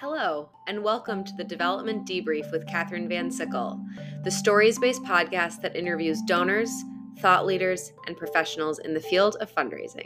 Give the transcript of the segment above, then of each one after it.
Hello, and welcome to the Development Debrief with Katherine Van Sickle, the stories-based podcast that interviews donors, thought leaders, and professionals in the field of fundraising.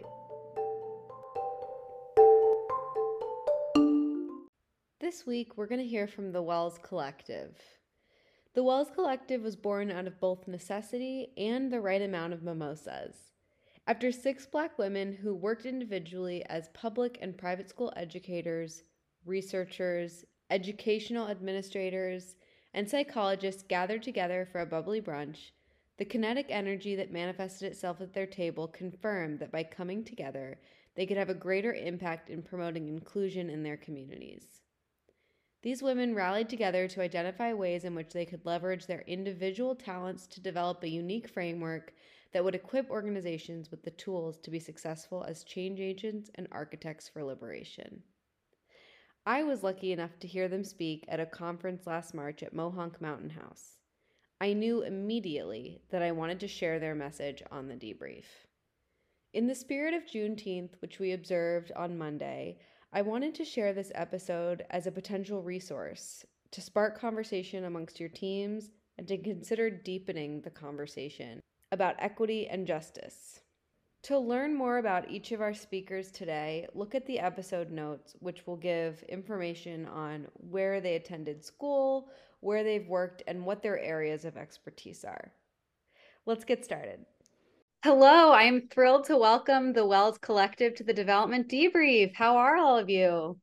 This week, we're going to hear from the Wells Collective. The Wells Collective was born out of both necessity and the right amount of mimosas. After 6 Black women who worked individually as public and private school educators, researchers, educational administrators, and psychologists gathered together for a bubbly brunch, the kinetic energy that manifested itself at their table confirmed that by coming together, they could have a greater impact in promoting inclusion in their communities. These women rallied together to identify ways in which they could leverage their individual talents to develop a unique framework that would equip organizations with the tools to be successful as change agents and architects for liberation. I was lucky enough to hear them speak at a conference last March at Mohonk Mountain House. I knew immediately that I wanted to share their message on the debrief. In the spirit of Juneteenth, which we observed on Monday, I wanted to share this episode as a potential resource to spark conversation amongst your teams and to consider deepening the conversation about equity and justice. To learn more about each of our speakers today, look at the episode notes, which will give information on where they attended school, where they've worked, and what their areas of expertise are. Let's get started. Hello, I'm thrilled to welcome the Wells Collective to the Development Debrief. How are all of you?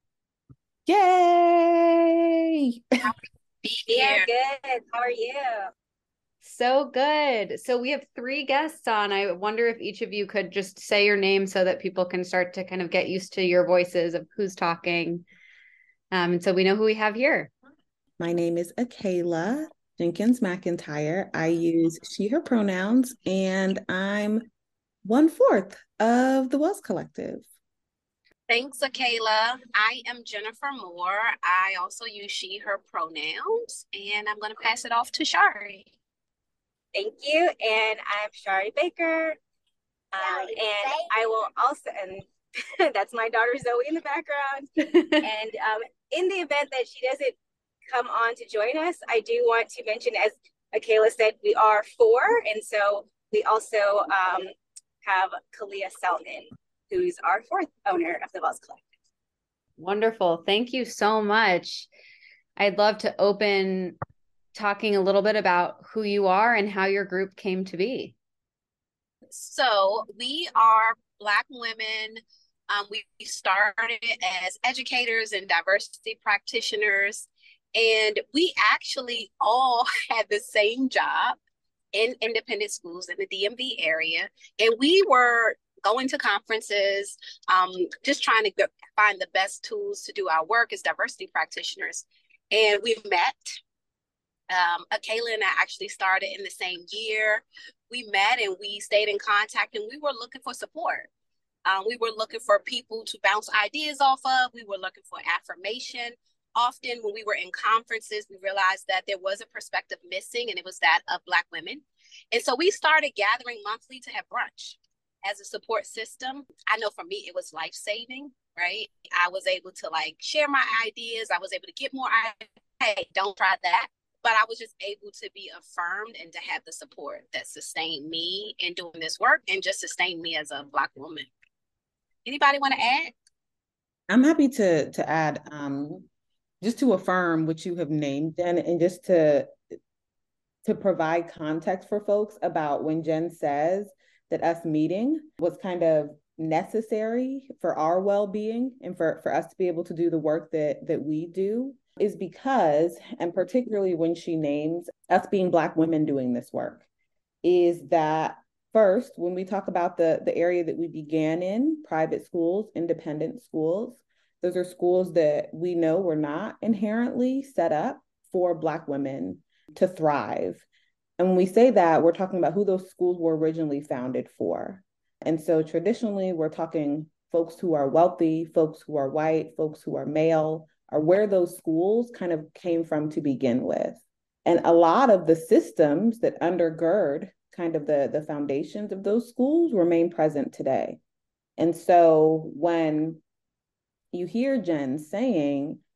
Yay! Yeah, good. How are you? So good. So we have 3 guests on. I wonder if each of you could just say your name so that people can start to kind of get used to your voices of who's talking. And so we know who we have here. My name is Akayla Jenkins McIntyre. I use she, her pronouns, and I'm 1/4 of the Wells Collective. Thanks, Akayla. I am Jennifer Moore. I also use she, her pronouns, and I'm going to pass it off to Shari. Thank you. And I'm Shari Baker. And I will also, and that's my daughter Zoe in the background. And in the event that she doesn't come on to join us, I do want to mention, as Akayla said, we are 4. And so we also have Kalia Selman, who's our 4th owner of the Wells Collective. Wonderful. Thank you so much. I'd love to open talking a little bit about who you are and how your group came to be. So we are Black women. We started as educators and diversity practitioners, and we actually all had the same job in independent schools in the DMV area. And we were going to conferences, just trying to find the best tools to do our work as diversity practitioners. And we met. Akayla and I actually started in the same year. We met and we stayed in contact, and we were looking for support. We were looking for people to bounce ideas off of. We were looking for affirmation. Often when we were in conferences, we realized that there was a perspective missing, and it was that of Black women. And so we started gathering monthly to have brunch as a support system. I know for me, it was life-saving, right? I was able to share my ideas. I was able to get more ideas. Hey, don't try that. But I was just able to be affirmed and to have the support that sustained me in doing this work and just sustained me as a Black woman. Anybody want to add? I'm happy to add, just to affirm what you have named, Jen, and just to provide context for folks about when Jen says that us meeting was kind of necessary for our well-being and for us to be able to do the work that we do, is because, and particularly when she names us being Black women doing this work, is that first, when we talk about the area that we began in, private schools, independent schools, those are schools that we know were not inherently set up for Black women to thrive. And when we say that, we're talking about who those schools were originally founded for. And so traditionally, we're talking folks who are wealthy, folks who are white, folks who are male, are where those schools kind of came from to begin with. And a lot of the systems that undergird kind of the foundations of those schools remain present today. And so when you hear Jen saying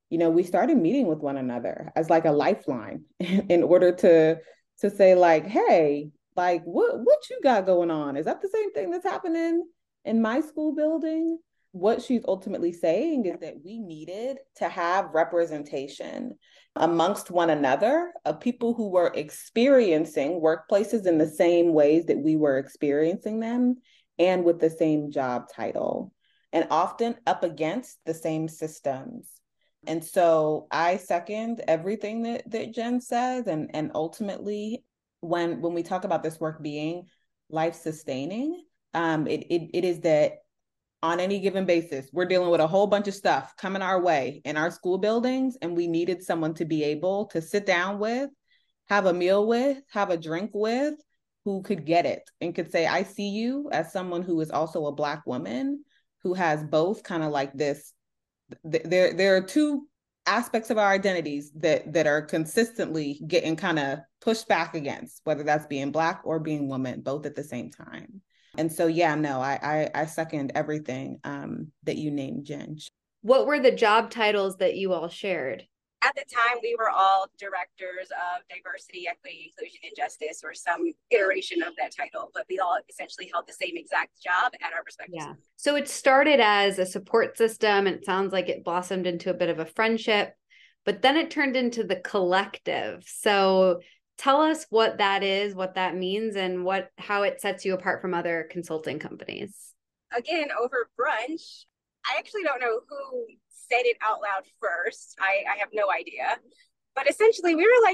we started meeting with one another as like a lifeline in order to say like, hey, like what you got going on? Is that the same thing that's happening in my school building? What she's ultimately saying is that we needed to have representation amongst one another of people who were experiencing workplaces in the same ways that we were experiencing them and with the same job title and often up against the same systems. And so I second everything that Jen says. And ultimately, when we talk about this work being life sustaining, it is that on any given basis, we're dealing with a whole bunch of stuff coming our way in our school buildings, and we needed someone to be able to sit down with, have a meal with, have a drink with, who could get it and could say, I see you as someone who is also a Black woman who has both kind of like this. There are two aspects of our identities that are consistently getting kind of pushed back against, whether that's being Black or being woman, both at the same time. And so, yeah, no, I second everything that you named, Jen. What were the job titles that you all shared? At the time, we were all directors of diversity, equity, inclusion, and justice, or some iteration of that title, but we all essentially held the same exact job at our respective schools. So it started as a support system, and it sounds like it blossomed into a bit of a friendship, but then it turned into the collective. So tell us what that is, what that means, and how it sets you apart from other consulting companies. Again, over brunch, I actually don't know who said it out loud first. I have no idea. But essentially, we were like,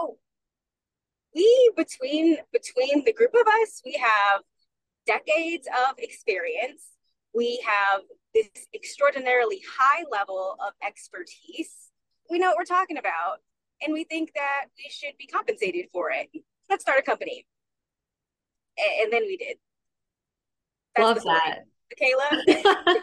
we between the group of us, we have decades of experience. We have this extraordinarily high level of expertise. We know what we're talking about. And we think that we should be compensated for it. Let's start a company. And then we did. Love that. Kayla?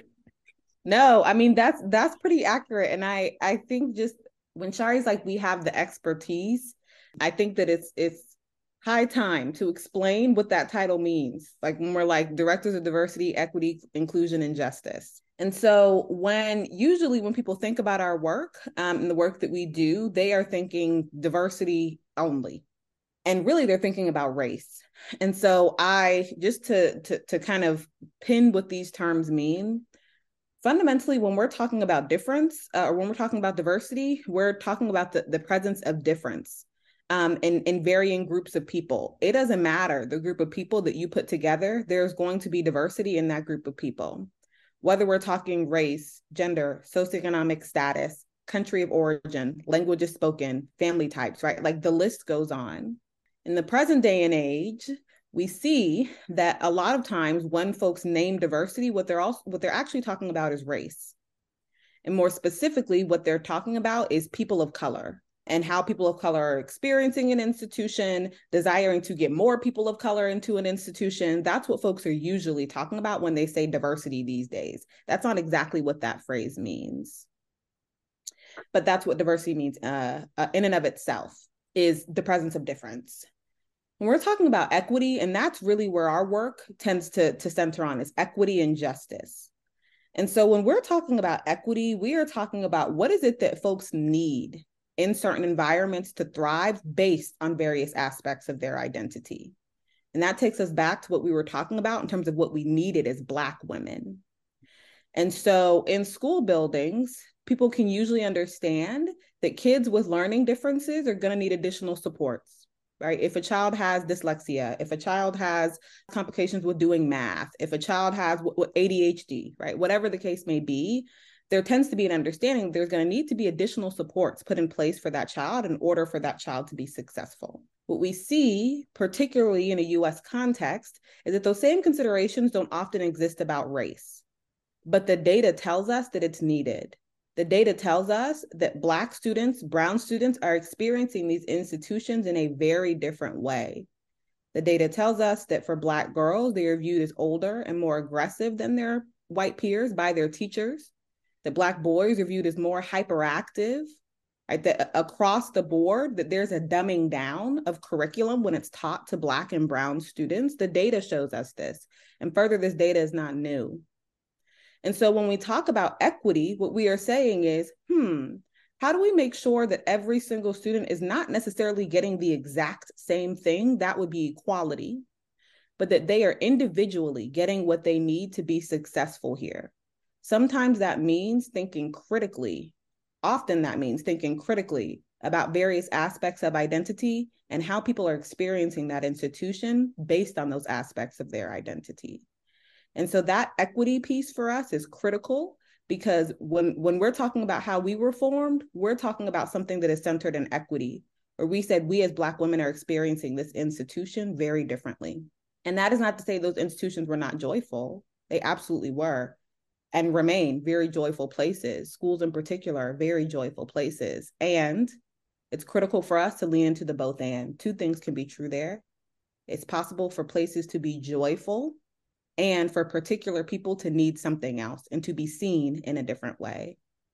No, I mean, that's pretty accurate. And I think just when Shari's like, we have the expertise, I think that it's high time to explain what that title means. Like when we're like directors of diversity, equity, inclusion, and justice. And so usually when people think about our work and the work that we do, they are thinking diversity only. And really they're thinking about race. And so just to kind of pin what these terms mean, fundamentally, when we're talking about difference or when we're talking about diversity, we're talking about the presence of difference in varying groups of people. It doesn't matter the group of people that you put together, there's going to be diversity in that group of people. Whether we're talking race, gender, socioeconomic status, country of origin, languages spoken, family types, right? Like the list goes on. In the present day and age, we see that a lot of times when folks name diversity, what they're actually talking about is race. And more specifically, what they're talking about is people of color and how people of color are experiencing an institution, desiring to get more people of color into an institution. That's what folks are usually talking about when they say diversity these days. That's not exactly what that phrase means. But that's what diversity means in and of itself, is the presence of difference. When we're talking about equity, and that's really where our work tends to center on, is equity and justice. And so when we're talking about equity, we are talking about what is it that folks need in certain environments to thrive based on various aspects of their identity. And that takes us back to what we were talking about in terms of what we needed as Black women. And so in school buildings, people can usually understand that kids with learning differences are going to need additional supports, right? If a child has dyslexia, if a child has complications with doing math, if a child has ADHD, right? Whatever the case may be, there tends to be an understanding there's going to need to be additional supports put in place for that child in order for that child to be successful. What we see, particularly in a US context, is that those same considerations don't often exist about race. But the data tells us that it's needed. The data tells us that Black students, brown students are experiencing these institutions in a very different way. The data tells us that for Black girls, they are viewed as older and more aggressive than their white peers by their teachers. That Black boys are viewed as more hyperactive, right? That across the board, that there's a dumbing down of curriculum when it's taught to Black and brown students. The data shows us this. And further, this data is not new. And so when we talk about equity, what we are saying is, how do we make sure that every single student is not necessarily getting the exact same thing? That would be equality, but that they are individually getting what they need to be successful here. Sometimes that means thinking critically. Often that means thinking critically about various aspects of identity and how people are experiencing that institution based on those aspects of their identity. And so that equity piece for us is critical, because when we're talking about how we were formed, we're talking about something that is centered in equity, or we said we as Black women are experiencing this institution very differently. And that is not to say those institutions were not joyful. They absolutely were and remain very joyful places. Schools in particular are very joyful places. And it's critical for us to lean into the both and. Two things can be true there. It's possible for places to be joyful and for particular people to need something else and to be seen in a different way.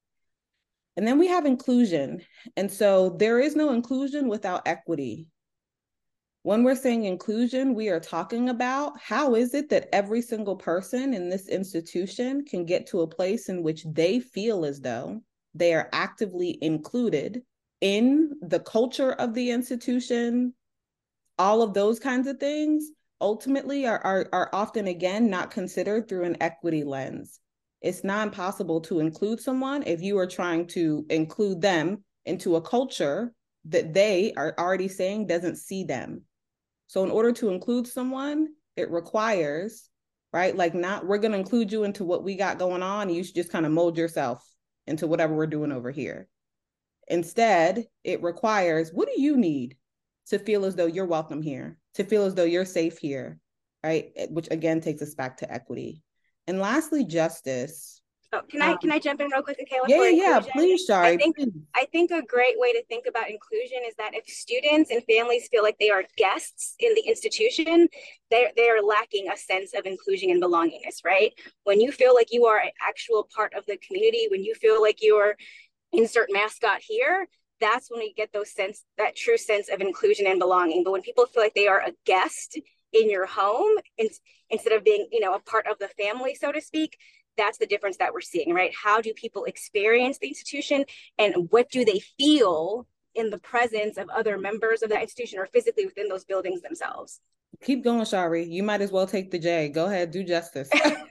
And then we have inclusion. And so there is no inclusion without equity. When we're saying inclusion, we are talking about how is it that every single person in this institution can get to a place in which they feel as though they are actively included in the culture of the institution. All of those kinds of things ultimately are often, again, not considered through an equity lens. It's not impossible to include someone if you are trying to include them into a culture that they are already saying doesn't see them. So in order to include someone, it requires, right? Like, not, we're going to include you into what we got going on, and you should just kind of mold yourself into whatever we're doing over here. Instead, it requires, what do you need to feel as though you're welcome here, to feel as though you're safe here, right? Which again takes us back to equity. And lastly, justice. Oh, can I jump in real quick, Kayla? Yeah, please, Shari. I think a great way to think about inclusion is that if students and families feel like they are guests in the institution, they are lacking a sense of inclusion and belongingness, right? When you feel like you are an actual part of the community, when you feel like you're insert mascot here, that's when we get that true sense of inclusion and belonging. But when people feel like they are a guest in your home, instead of being, a part of the family, so to speak, that's the difference that we're seeing, right? How do people experience the institution, and what do they feel in the presence of other members of that institution or physically within those buildings themselves? Keep going, Shari. You might as well take the J. Go ahead, do justice.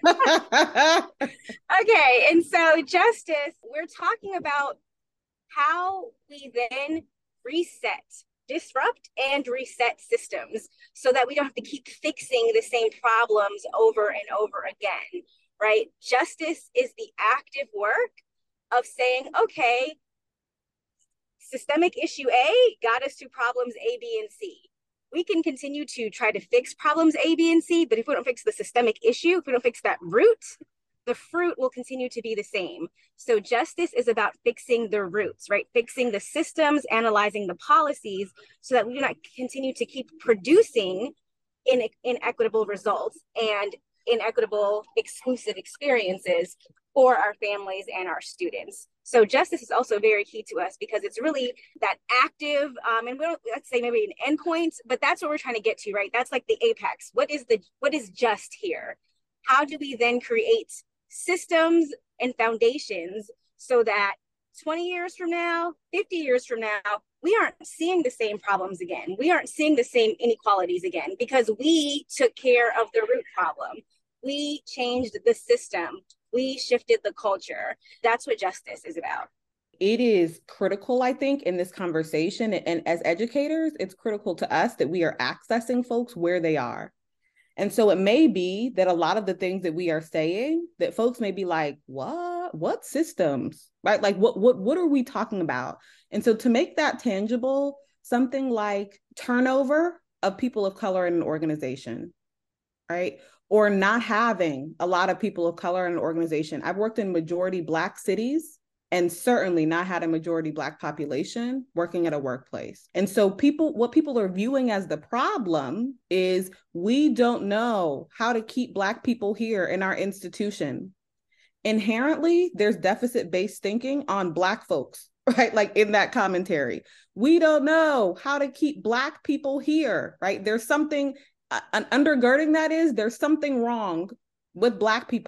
Okay, and so justice, we're talking about how we then disrupt and reset systems so that we don't have to keep fixing the same problems over and over again, right? Justice is the active work of saying, okay, systemic issue A got us to problems A, B, and C. We can continue to try to fix problems A, B, and C, but if we don't fix the systemic issue, if we don't fix that root, the fruit will continue to be the same. So justice is about fixing the roots, right? Fixing the systems, analyzing the policies so that we do not continue to keep producing inequitable results and inequitable exclusive experiences for our families and our students. So justice is also very key to us because it's really that active, and we don't, let's say maybe an endpoint, but that's what we're trying to get to, right? That's like the apex. What is just here? How do we then create systems and foundations so that 20 years from now, 50 years from now, we aren't seeing the same problems again. We aren't seeing the same inequalities again because we took care of the root problem. We changed the system. We shifted the culture. That's what justice is about. It is critical, I think, in this conversation. And as educators, it's critical to us that we are accessing folks where they are. And so it may be that a lot of the things that we are saying that folks may be like, what systems, right? Like, what are we talking about? And so to make that tangible, something like turnover of people of color in an organization, right? Or not having a lot of people of color in an organization. I've worked in majority Black cities and certainly not had a majority Black population working at a workplace. And so what people are viewing as the problem is we don't know how to keep Black people here in our institution. Inherently, there's deficit-based thinking on Black folks, right? Like in that commentary, we don't know how to keep Black people here, right? There's something, undergirding that is there's something wrong with Black people,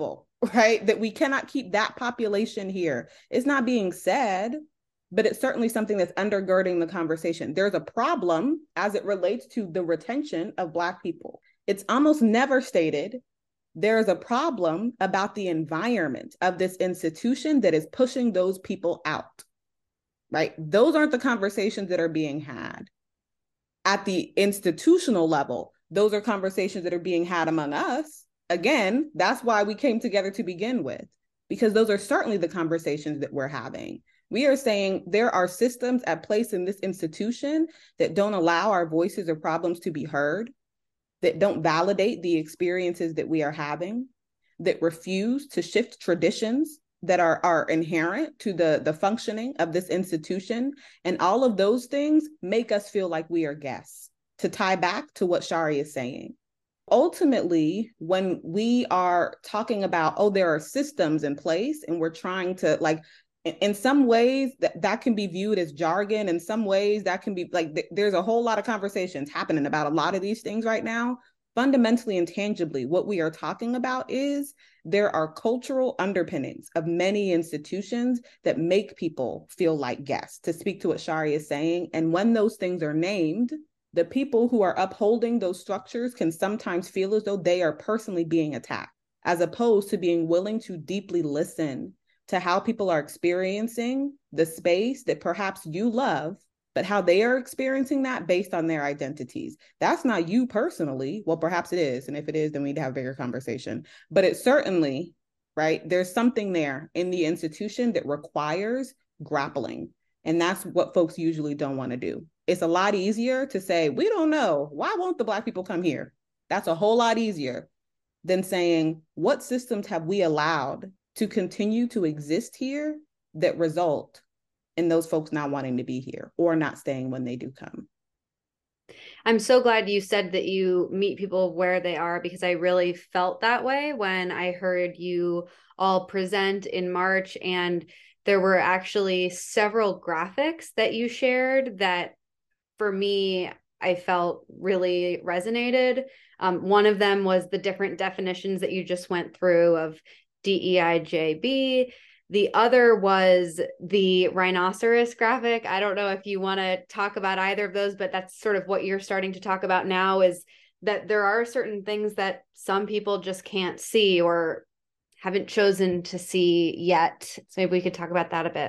right? That we cannot keep that population here. It's not being said, but it's certainly something that's undergirding the conversation. There's a problem as it relates to the retention of Black people. It's almost never stated. There is a problem about the environment of this institution that is pushing those people out, right? Those aren't the conversations that are being had. At the institutional level, those are conversations that are being had among us. Again, that's why we came together to begin with, because those are certainly the conversations that we're having. We are saying there are systems at place in this institution that don't allow our voices or problems to be heard, that don't validate the experiences that we are having, that refuse to shift traditions that are inherent to the functioning of this institution. And all of those things make us feel like we are guests, to tie back to what Shari is saying. Ultimately, when we are talking about, oh, there are systems in place and we're trying to, like, in some ways that can be viewed as jargon. In some ways that can be like, there's a whole lot of conversations happening about a lot of these things right now. Fundamentally and tangibly, what we are talking about is there are cultural underpinnings of many institutions that make people feel like guests, to speak to what Shari is saying. And when those things are named, the people who are upholding those structures can sometimes feel as though they are personally being attacked, as opposed to being willing to deeply listen to how people are experiencing the space that perhaps you love, but how they are experiencing that based on their identities. That's not you personally. Well, perhaps it is. And if it is, then we need to have a bigger conversation. But it's certainly, right, there's something there in the institution that requires grappling. And that's what folks usually don't want to do. It's a lot easier to say, we don't know. Why won't the Black people come here? That's a whole lot easier than saying, what systems have we allowed to continue to exist here that result in those folks not wanting to be here or not staying when they do come? I'm so glad you said that you meet people where they are, because I really felt that way when I heard you all present in March. And there were actually several graphics that you shared that, for me, I felt really resonated. One of them was the different definitions that you just went through of DEIJB. The other was the rhinoceros graphic. I don't know if you want to talk about either of those, but that's sort of what you're starting to talk about now, is that there are certain things that some people just can't see or haven't chosen to see yet. So maybe we could talk about that a bit.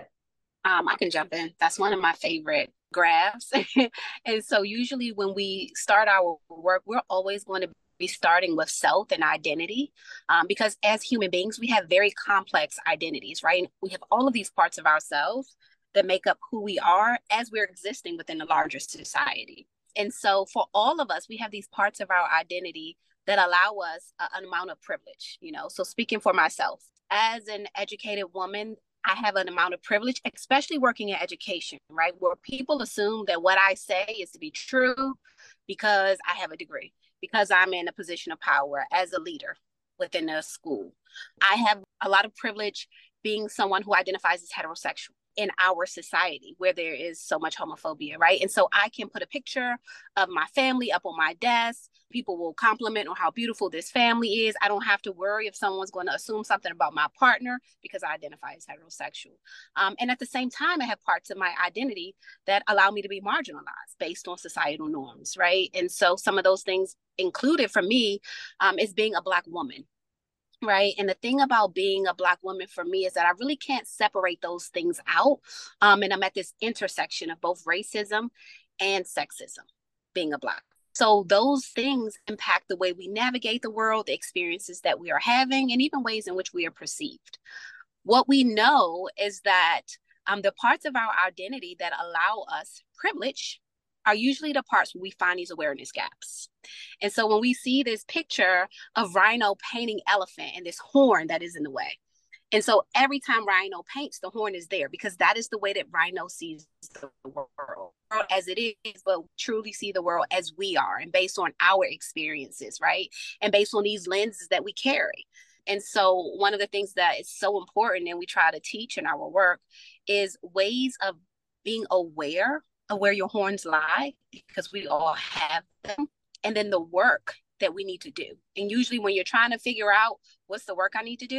I can jump in. That's one of my favorite graphs. And so usually when we start our work, we're always going to be starting with self and identity, because as human beings, we have very complex identities, right? And we have all of these parts of ourselves that make up who we are as we're existing within a larger society. And so for all of us, we have these parts of our identity that allow us an amount of privilege, you know? So speaking for myself, as an educated woman, I have an amount of privilege, especially working in education, right? Where people assume that what I say is to be true because I have a degree, because I'm in a position of power as a leader within a school. I have a lot of privilege being someone who identifies as heterosexual in our society where there is so much homophobia, right? And so I can put a picture of my family up on my desk. People will compliment on how beautiful this family is. I don't have to worry if someone's going to assume something about my partner because I identify as heterosexual. And at the same time, I have parts of my identity that allow me to be marginalized based on societal norms, right? And so some of those things included for me is being a Black woman. Right. And the thing about being a Black woman for me is that I really can't separate those things out. And I'm at this intersection of both racism and sexism, being a Black. So those things impact the way we navigate the world, the experiences that we are having, and even ways in which we are perceived. What we know is that the parts of our identity that allow us privilege are usually the parts where we find these awareness gaps. And so when we see this picture of Rhino painting elephant and this horn that is in the way, and so every time Rhino paints, the horn is there because that is the way that Rhino sees the world as it is, but truly see the world as we are and based on our experiences, right? And based on these lenses that we carry. And so one of the things that is so important and we try to teach in our work is ways of being aware of where your horns lie, because we all have them, and then the work that we need to do. And usually when you're trying to figure out what's the work I need to do,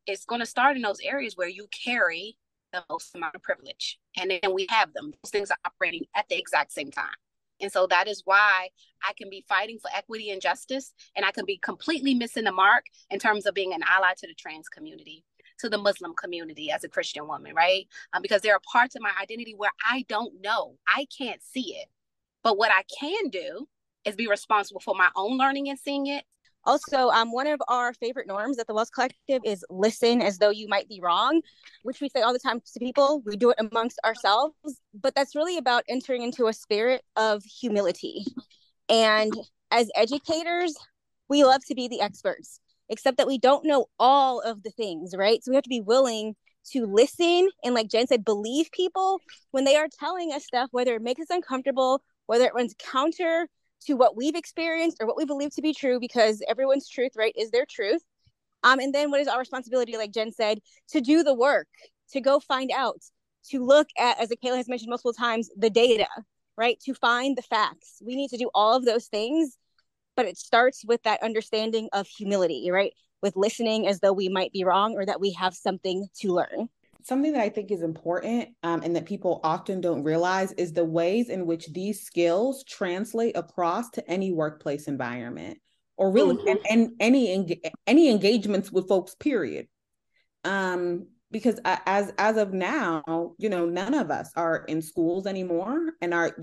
it's going to start in those areas where you carry the most amount of privilege. And then we have them. Those things are operating at the exact same time. And so that is why I can be fighting for equity and justice, and I can be completely missing the mark in terms of being an ally to the trans community, to the Muslim community as a Christian woman, right? Because there are parts of my identity where I don't know. I can't see it. But what I can do is be responsible for my own learning and seeing it. Also, one of our favorite norms at the Wells Collective is listen as though you might be wrong, which we say all the time to people. We do it amongst ourselves, but that's really about entering into a spirit of humility. And as educators, we love to be the experts, except that we don't know all of the things, right? So we have to be willing to listen and, like Jen said, believe people when they are telling us stuff, whether it makes us uncomfortable, whether it runs counter to what we've experienced or what we believe to be true, because everyone's truth, right, is their truth. And then what is our responsibility, like Jen said, to do the work, to go find out, to look at, as Akela has mentioned multiple times, the data, right, to find the facts. We need to do all of those things, but it starts with that understanding of humility, right, with listening as though we might be wrong or that we have something to learn. Something that I think is important and that people often don't realize is the ways in which these skills translate across to any workplace environment, or really and any engagements with folks, period. Because as of now, none of us are in schools anymore and are,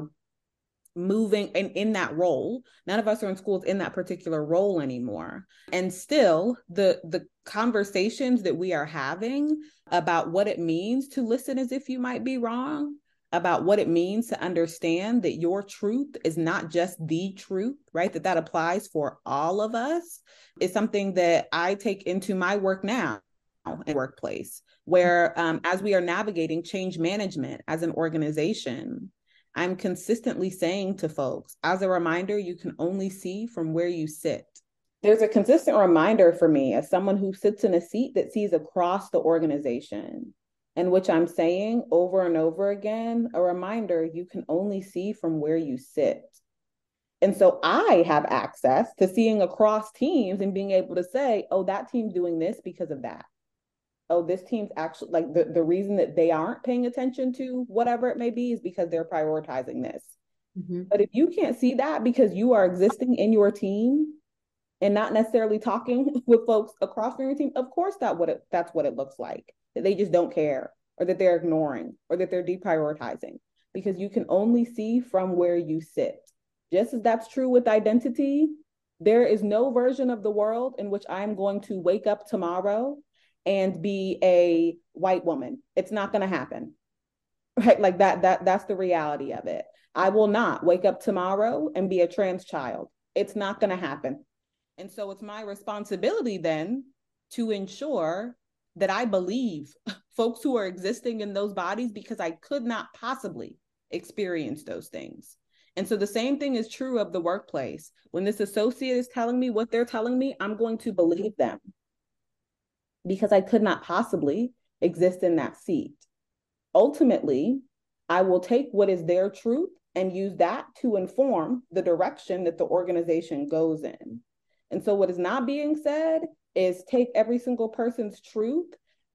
moving in that role. None of us are in schools in that particular role anymore. And still the conversations that we are having about what it means to listen as if you might be wrong, about what it means to understand that your truth is not just the truth, right? That applies for all of us, is something that I take into my work now in the workplace, where as we are navigating change management as an organization, I'm consistently saying to folks, as a reminder, you can only see from where you sit. There's a consistent reminder for me as someone who sits in a seat that sees across the organization, in which I'm saying over and over again, a reminder, you can only see from where you sit. And so I have access to seeing across teams and being able to say, oh, that team's doing this because of that. Oh, this team's actually, like, the reason that they aren't paying attention to whatever it may be is because they're prioritizing this. But if you can't see that because you are existing in your team and not necessarily talking with folks across your team, of course that's what it looks like, that they just don't care, or that they're ignoring, or that they're deprioritizing, because you can only see from where you sit. Just as that's true with identity, there is no version of the world in which I'm going to wake up tomorrow and be a white woman. It's not going to happen, right? Like that's the reality of it. I will not wake up tomorrow and be a trans child. It's not going to happen. And so it's my responsibility then to ensure that I believe folks who are existing in those bodies, because I could not possibly experience those things. And so the same thing is true of the workplace. When this associate is telling me what they're telling me, I'm going to believe them, because I could not possibly exist in that seat. Ultimately, I will take what is their truth and use that to inform the direction that the organization goes in. And so what is not being said is take every single person's truth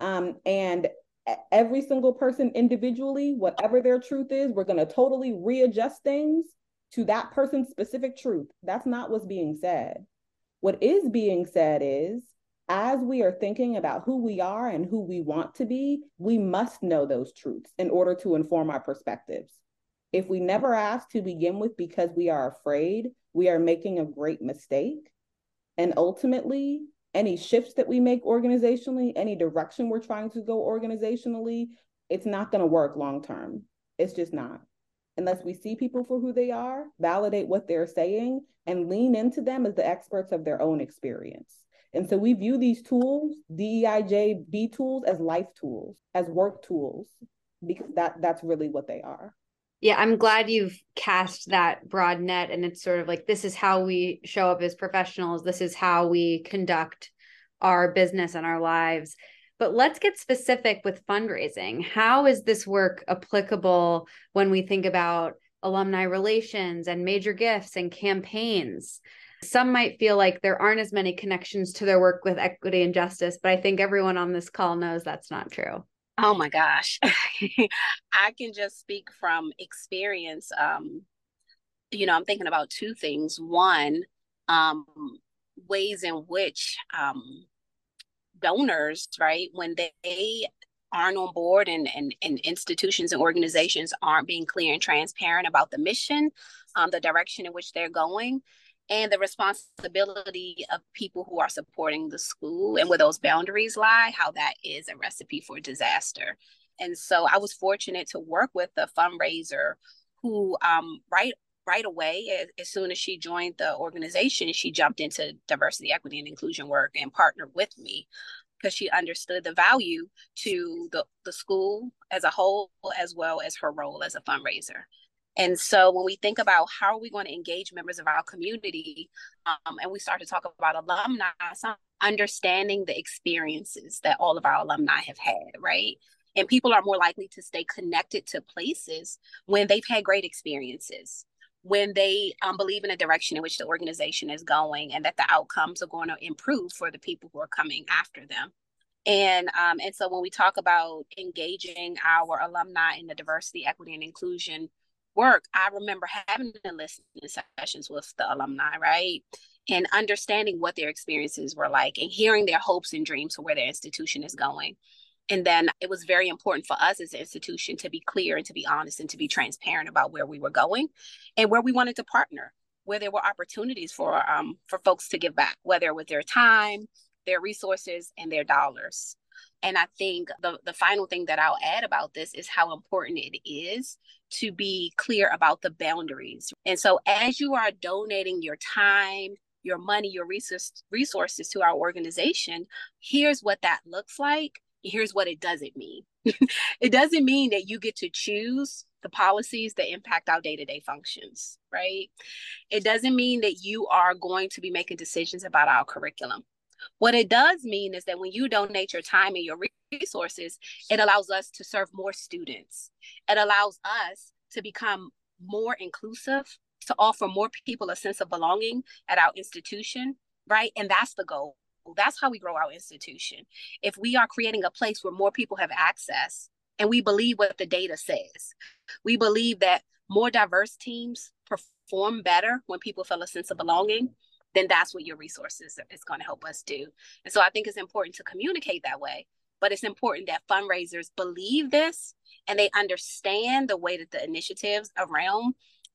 and every single person individually, whatever their truth is, we're going to totally readjust things to that person's specific truth. That's not what's being said. What is being said is, as we are thinking about who we are and who we want to be, we must know those truths in order to inform our perspectives. If we never ask to begin with because we are afraid, we are making a great mistake. And ultimately, any shifts that we make organizationally, any direction we're trying to go organizationally, it's not going to work long term. It's just not. Unless we see people for who they are, validate what they're saying, and lean into them as the experts of their own experience. And so we view these tools, DEIJB tools, as life tools, as work tools, because that's really what they are. Yeah, I'm glad you've cast that broad net, and it's sort of like, this is how we show up as professionals. This is how we conduct our business and our lives. But let's get specific with fundraising. How is this work applicable when we think about alumni relations and major gifts and campaigns? Some might feel like there aren't as many connections to their work with equity and justice, but I think everyone on this call knows that's not true. Oh my gosh. I can just speak from experience. I'm thinking about two things. One, um, ways in which donors, right, when they aren't on board and institutions and organizations aren't being clear and transparent about the mission, the direction in which they're going, and the responsibility of people who are supporting the school and where those boundaries lie, how that is a recipe for disaster. And so I was fortunate to work with a fundraiser who right away, as soon as she joined the organization, she jumped into diversity, equity, and inclusion work and partnered with me because she understood the value to the school as a whole, as well as her role as a fundraiser. And so when we think about how are we going to engage members of our community, and we start to talk about alumni, some understanding the experiences that all of our alumni have had, right? And people are more likely to stay connected to places when they've had great experiences, when they believe in the direction in which the organization is going and that the outcomes are going to improve for the people who are coming after them. And so when we talk about engaging our alumni in the diversity, equity, and inclusion work, I remember having the listening sessions with the alumni, right? And understanding what their experiences were like and hearing their hopes and dreams for where their institution is going. And then it was very important for us as an institution to be clear and to be honest and to be transparent about where we were going and where we wanted to partner, where there were opportunities for folks to give back, whether with their time, their resources, and their dollars. And I think the final thing that I'll add about this is how important it is to be clear about the boundaries. And so as you are donating your time, your money, your resources to our organization, here's what that looks like. Here's what it doesn't mean. It doesn't mean that you get to choose the policies that impact our day-to-day functions, right? It doesn't mean that you are going to be making decisions about our curriculum. What it does mean is that when you donate your time and your resources, it allows us to serve more students. It allows us to become more inclusive, to offer more people a sense of belonging at our institution, right? And that's the goal. That's how we grow our institution. If we are creating a place where more people have access, and we believe what the data says, we believe that more diverse teams perform better when people feel a sense of belonging, then that's what your resources is going to help us do. And so I think it's important to communicate that way, but it's important that fundraisers believe this and they understand the way that the initiatives around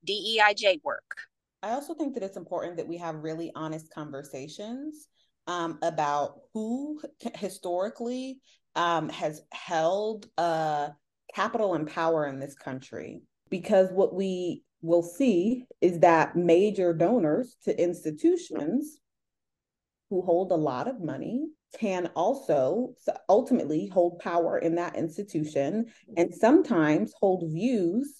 DEIJ work. I also think that it's important that we have really honest conversations about who historically has held capital and power in this country. Because what we will see is that major donors to institutions who hold a lot of money can also ultimately hold power in that institution and sometimes hold views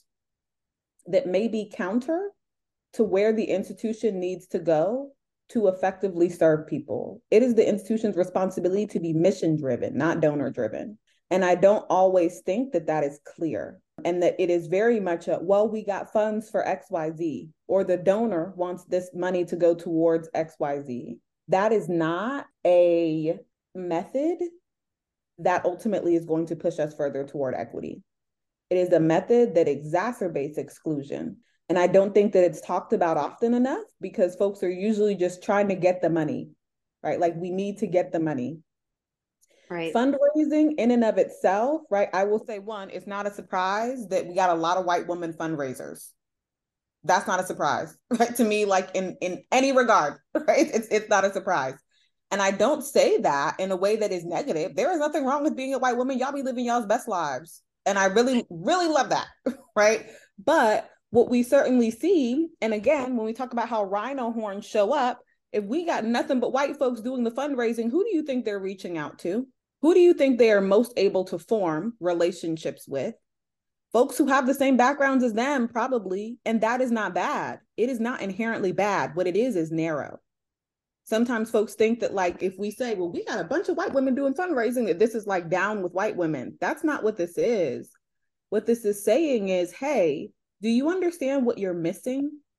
that may be counter to where the institution needs to go to effectively serve people. It is the institution's responsibility to be mission-driven, not donor-driven. And I don't always think that that is clear and that it is very much a, well, we got funds for XYZ, or the donor wants this money to go towards XYZ. That is not a method that ultimately is going to push us further toward equity. It is a method that exacerbates exclusion. And I don't think that it's talked about often enough because folks are usually just trying to get the money, right? Like we need to get the money. Right. Fundraising in and of itself, right? I will say one, it's not a surprise that we got a lot of white women fundraisers. That's not a surprise, right? To me, like in any regard, right? It's not a surprise. And I don't say that in a way that is negative. There is nothing wrong with being a white woman. Y'all be living y'all's best lives. And I really, really love that, right? But what we certainly see, and again, when we talk about how rhino horns show up, if we got nothing but white folks doing the fundraising, who do you think they're reaching out to? Who do you think they are most able to form relationships with? Folks who have the same backgrounds as them, probably. And that is not bad. It is not inherently bad. What it is narrow. Sometimes folks think that like, if we say, well, we got a bunch of white women doing fundraising, that this is like down with white women. That's not what this is. What this is saying is, hey, do you understand what you're missing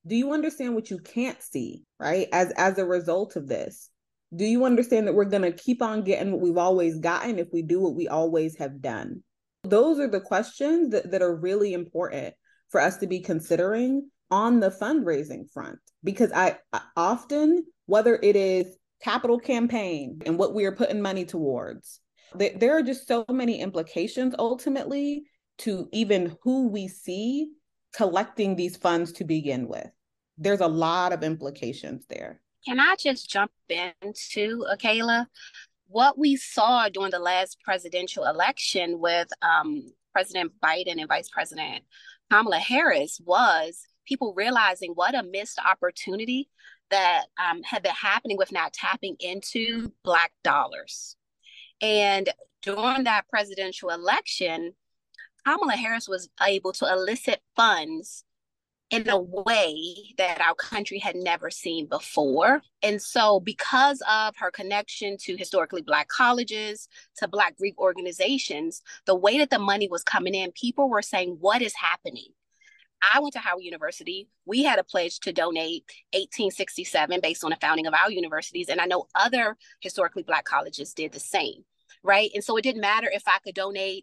Do you understand what you can't see, right? As a result of this, do you understand that we're going to keep on getting what we've always gotten if we do what we always have done? Those are the questions that are really important for us to be considering on the fundraising front, because I often, whether it is capital campaign and what we are putting money towards, there are just so many implications ultimately to even who we see collecting these funds to begin with. There's a lot of implications there. Can I just jump in too, Akayla? What we saw during the last presidential election with President Biden and Vice President Kamala Harris was people realizing what a missed opportunity that had been happening with not tapping into Black dollars. And during that presidential election, Kamala Harris was able to elicit funds in a way that our country had never seen before. And so because of her connection to historically Black colleges, to Black Greek organizations, the way that the money was coming in, people were saying, what is happening? I went to Howard University. We had a pledge to donate 1867 based on the founding of our universities. And I know other historically Black colleges did the same, right? And so it didn't matter if I could donate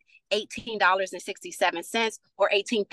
$18.67 or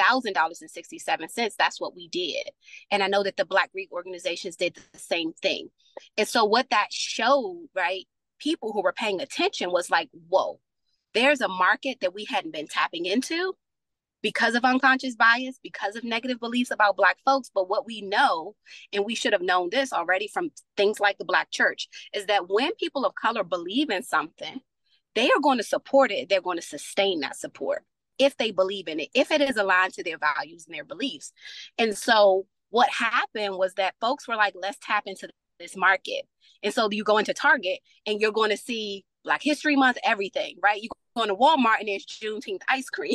$18,000.67. That's what we did. And I know that the Black Greek organizations did the same thing. And so what that showed, right, people who were paying attention was like, whoa, there's a market that we hadn't been tapping into because of unconscious bias, because of negative beliefs about Black folks. But what we know, and we should have known this already from things like the Black church, is that when people of color believe in something, they are going to support it. They're going to sustain that support if they believe in it, if it is aligned to their values and their beliefs. And so what happened was that folks were like, let's tap into this market. And so you go into Target and you're going to see Black History Month, everything, right? You go into Walmart and there's Juneteenth ice cream.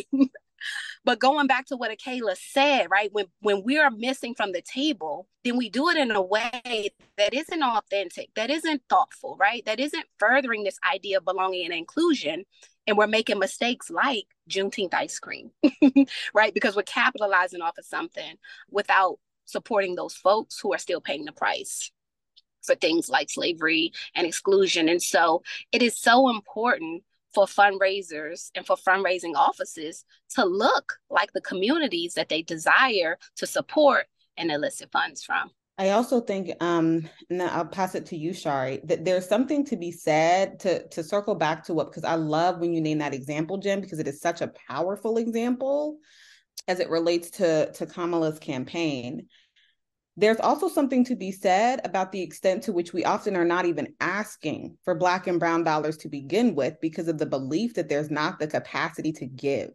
But going back to what Akayla said, right, when we are missing from the table, then we do it in a way that isn't authentic, that isn't thoughtful, right, that isn't furthering this idea of belonging and inclusion. And we're making mistakes like Juneteenth ice cream, right, because we're capitalizing off of something without supporting those folks who are still paying the price for things like slavery and exclusion. And so it is so important for fundraisers and for fundraising offices to look like the communities that they desire to support and elicit funds from. I also think, and I'll pass it to you, Shari, that there's something to be said to circle back to what, because I love when you name that example, Jen, because it is such a powerful example as it relates to Kamala's campaign. There's also something to be said about the extent to which we often are not even asking for Black and brown dollars to begin with because of the belief that there's not the capacity to give.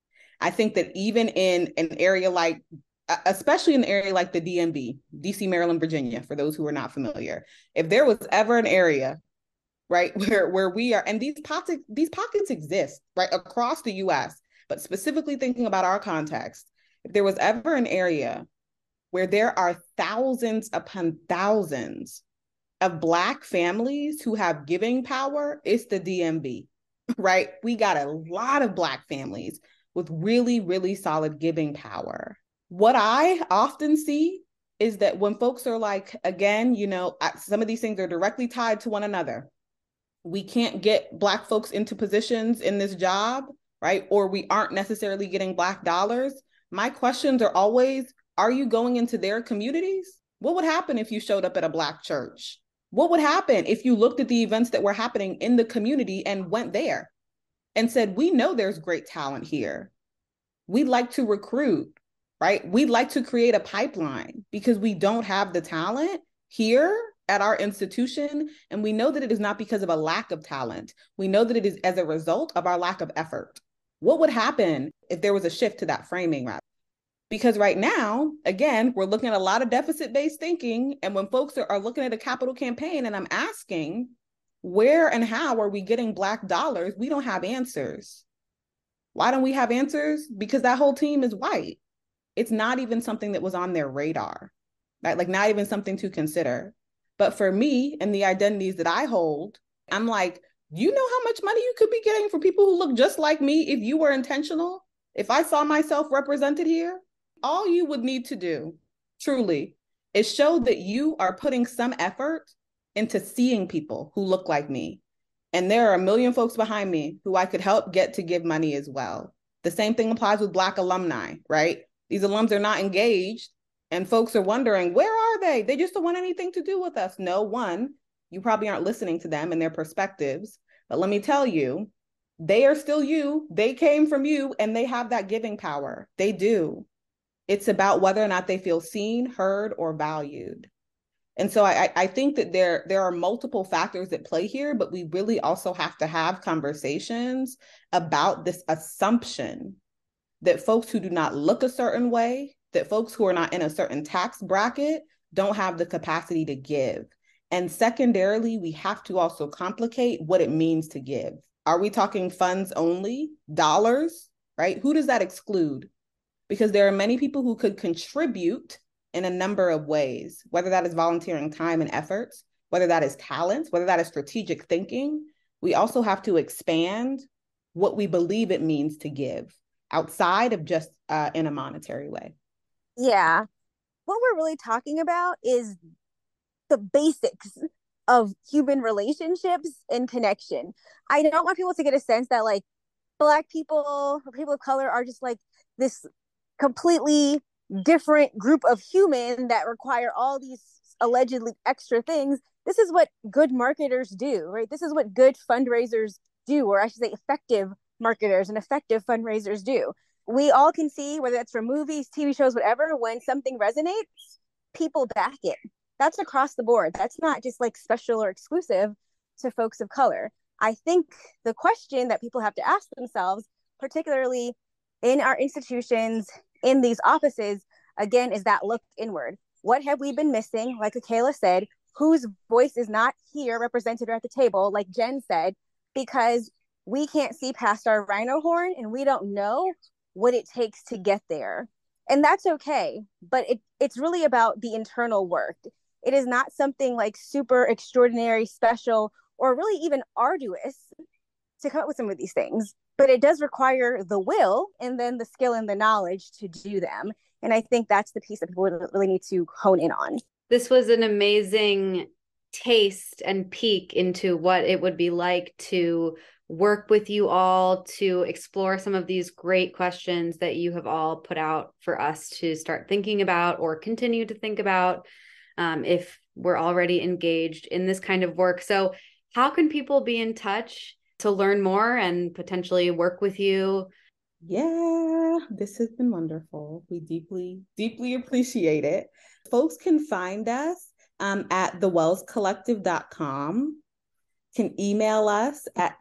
I think that even in an area like, especially in an area like the DMV, DC, Maryland, Virginia, for those who are not familiar, if there was ever an area, right, where we are, and these pockets exist, right, across the US, but specifically thinking about our context, if there was ever an area where there are thousands upon thousands of Black families who have giving power, it's the DMV, right? We got a lot of Black families with really, really solid giving power. What I often see is that when folks are like, again, you know, some of these things are directly tied to one another. We can't get Black folks into positions in this job, right? Or we aren't necessarily getting Black dollars. My questions are always, are you going into their communities? What would happen if you showed up at a Black church? What would happen if you looked at the events that were happening in the community and went there and said, we know there's great talent here. We'd like to recruit, right? We'd like to create a pipeline because we don't have the talent here at our institution. And we know that it is not because of a lack of talent. We know that it is as a result of our lack of effort. What would happen if there was a shift to that framing, right? Because right now, again, we're looking at a lot of deficit-based thinking. And when folks are looking at a capital campaign and I'm asking, where and how are we getting Black dollars? We don't have answers. Why don't we have answers? Because that whole team is white. It's not even something that was on their radar, right? Like not even something to consider. But for me and the identities that I hold, I'm like, you know how much money you could be getting for people who look just like me if you were intentional? If I saw myself represented here? All you would need to do truly. It showed that you are putting some effort into seeing people who look like me. And there are a million folks behind me who I could help get to give money as well. The same thing applies with Black alumni, right? These alums are not engaged, and folks are wondering, where are they? They just don't want anything to do with us. No, one, you probably aren't listening to them and their perspectives. But let me tell you, they are still you. They came from you, and they have that giving power. They do. It's about whether or not they feel seen, heard, or valued. And so I think that there are multiple factors at play here, but we really also have to have conversations about this assumption that folks who do not look a certain way, that folks who are not in a certain tax bracket don't have the capacity to give. And secondarily, we have to also complicate what it means to give. Are we talking funds only, dollars, right? Who does that exclude? Because there are many people who could contribute in a number of ways, whether that is volunteering time and efforts, whether that is talents, whether that is strategic thinking. We also have to expand what we believe it means to give outside of just in a monetary way. Yeah. What we're really talking about is the basics of human relationships and connection. I don't want people to get a sense that like Black people or people of color are just like this completely different group of human that require all these allegedly extra things. This is what good marketers do, right? This is what good fundraisers do, or I should say effective marketers and effective fundraisers do. We all can see, whether that's from movies, TV shows, whatever, when something resonates, people back it. That's across the board. That's not just like special or exclusive to folks of color. I think the question that people have to ask themselves, particularly in our institutions, in these offices, again, is that look inward. What have we been missing? Like Akela said, whose voice is not here represented or at the table, like Jen said, because we can't see past our rhino horn and we don't know what it takes to get there. And that's okay. But it's really about the internal work. It is not something like super extraordinary, special, or really even arduous to come up with some of these things. But it does require the will and then the skill and the knowledge to do them. And I think that's the piece that people really need to hone in on. This was an amazing taste and peek into what it would be like to work with you all to explore some of these great questions that you have all put out for us to start thinking about or continue to think about if we're already engaged in this kind of work. So how can people be in touch to learn more and potentially work with you? Yeah, this has been wonderful. We deeply, deeply appreciate it. Folks can find us at thewellscollective.com, can email us at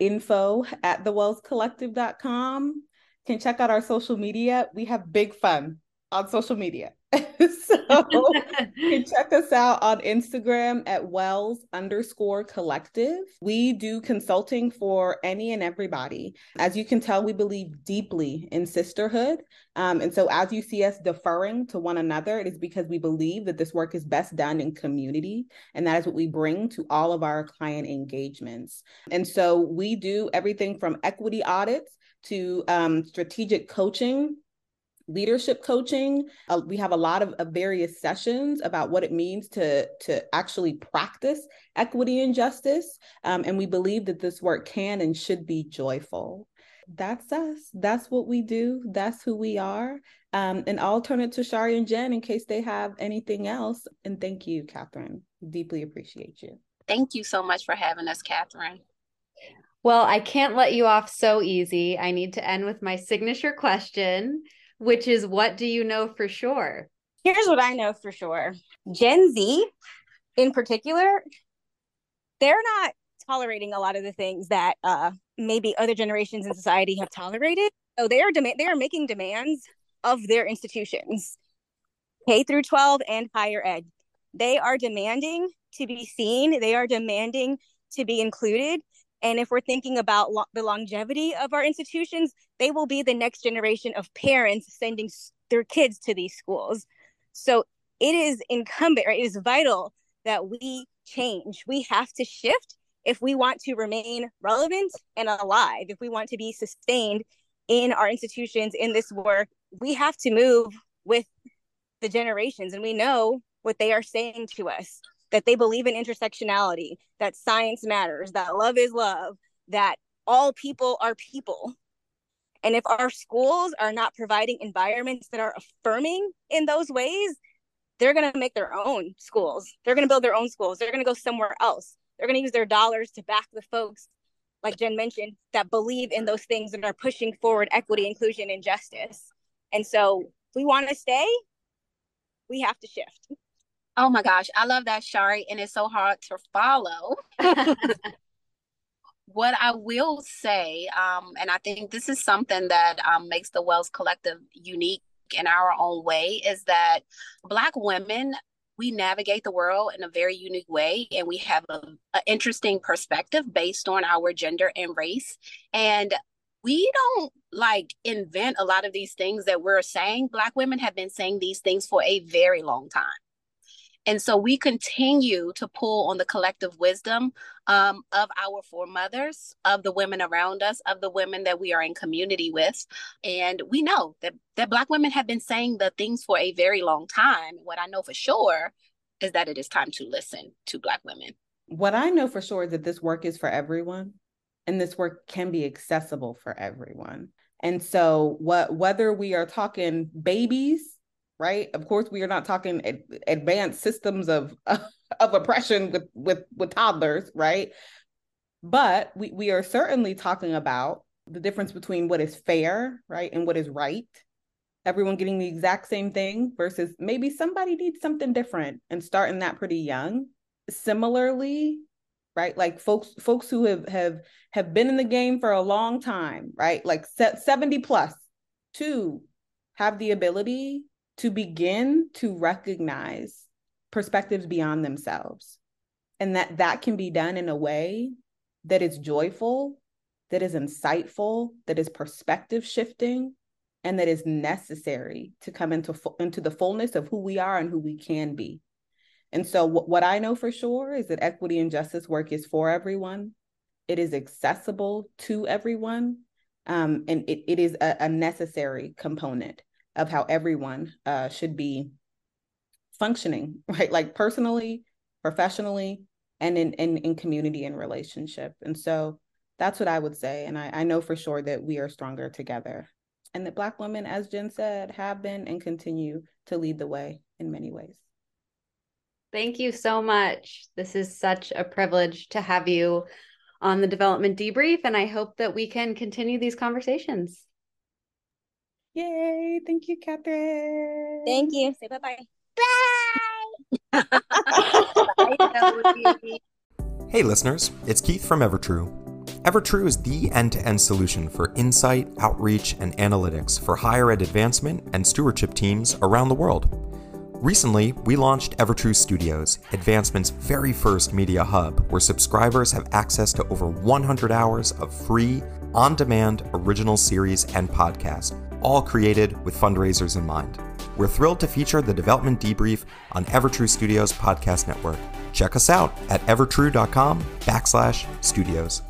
info@thewellscollective.com, can check out our social media. We have big fun on social media. So you can check us out on Instagram at Wells_collective. We do consulting for any and everybody. As you can tell, we believe deeply in sisterhood. And so as you see us deferring to one another, it is because we believe that this work is best done in community. And that is what we bring to all of our client engagements. And so we do everything from equity audits to strategic coaching, leadership coaching. We have a lot of various sessions about what it means to actually practice equity and justice. And we believe that this work can and should be joyful. That's us. That's what we do. That's who we are. And I'll turn it to Shari and Jen in case they have anything else. And thank you, Catherine. Deeply appreciate you. Thank you so much for having us, Catherine. Well, I can't let you off so easy. I need to end with my signature question, which is, what do you know for sure? Here's what I know for sure. Gen Z, in particular, they're not tolerating a lot of the things that maybe other generations in society have tolerated. So they are making demands of their institutions, K through 12 and higher ed. They are demanding to be seen. They are demanding to be included. And if we're thinking about the longevity of our institutions, they will be the next generation of parents sending their kids to these schools. So it is incumbent, right? It is vital that we change. We have to shift if we want to remain relevant and alive, if we want to be sustained in our institutions, in this work. We have to move with the generations, and we know what they are saying to us, that they believe in intersectionality, that science matters, that love is love, that all people are people. And if our schools are not providing environments that are affirming in those ways, they're going to make their own schools. They're going to build their own schools. They're going to go somewhere else. They're going to use their dollars to back the folks, like Jen mentioned, that believe in those things and are pushing forward equity, inclusion, and justice. And so if we want to stay, we have to shift. Oh my gosh, I love that, Shari, and it's so hard to follow. What I will say, and I think this is something that makes the Wells Collective unique in our own way, is that Black women, we navigate the world in a very unique way, and we have an interesting perspective based on our gender and race. And we don't like invent a lot of these things that we're saying. Black women have been saying these things for a very long time. And so we continue to pull on the collective wisdom of our foremothers, of the women around us, of the women that we are in community with. And we know that Black women have been saying the things for a very long time. What I know for sure is that it is time to listen to Black women. What I know for sure is that this work is for everyone, and this work can be accessible for everyone. And so whether we are talking babies, right? Of course, we are not talking advanced systems of oppression with toddlers, right? But we are certainly talking about the difference between what is fair, right, and what is right. Everyone getting the exact same thing versus maybe somebody needs something different, and starting that pretty young. Similarly, right, like folks who have been in the game for a long time, right, like 70 plus, to have the ability to begin to recognize perspectives beyond themselves, and that can be done in a way that is joyful, that is insightful, that is perspective shifting, and that is necessary to come into the fullness of who we are and who we can be. And so what I know for sure is that equity and justice work is for everyone. It is accessible to everyone, and it is a necessary component of how everyone should be functioning, right? Like personally, professionally, and in community and relationship. And so that's what I would say. And I know for sure that we are stronger together, and that Black women, as Jen said, have been and continue to lead the way in many ways. Thank you so much. This is such a privilege to have you on the Development Debrief, and I hope that we can continue these conversations. Yay. Thank you, Catherine. Thank you. Say bye-bye. Bye. Hey listeners, it's Keith from Evertrue. Evertrue is the end-to-end solution for insight, outreach, and analytics for higher ed advancement and stewardship teams around the world. Recently, we launched Evertrue Studios, Advancement's very first media hub, where subscribers have access to over 100 hours of free, on-demand original series and podcasts, all created with fundraisers in mind. We're thrilled to feature the Development Debrief on Evertrue Studios Podcast Network. Check us out at evertrue.com/studios.